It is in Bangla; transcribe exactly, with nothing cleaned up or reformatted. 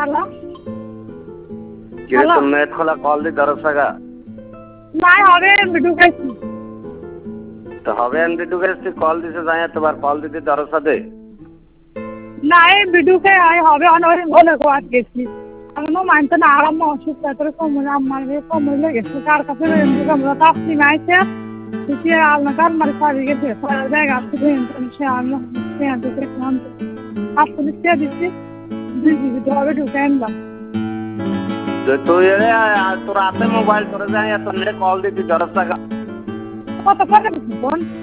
হ্যালো কিরে তোর নেট খোলা কল দি দরসাগা নাই হবে ঢুকাইছি তো হবে এমনি ঢুকাইছি কল দিছে যাই তোমার কল দিতে দরসা দে নাই বিডুকে আই হবে অনরে বলে কো আজ গেছি আমি মানতে না আরাম অসুস্থ তোর কমলে আমার রে কমলে গেছে কার কাছে এমনি আমরা তাসনি নাইছে তুই আলনা কার মারি সারি গেছে সারা জায়গা আছে টেনশন সে আমি সে আনতে কোন আসলে সে দিছি দিদি হবে ঢুকাই আনলাম তুই তোর হাতে মোবাইল তোর যাই তোর কল দিতে দরসা কত পরে ফোন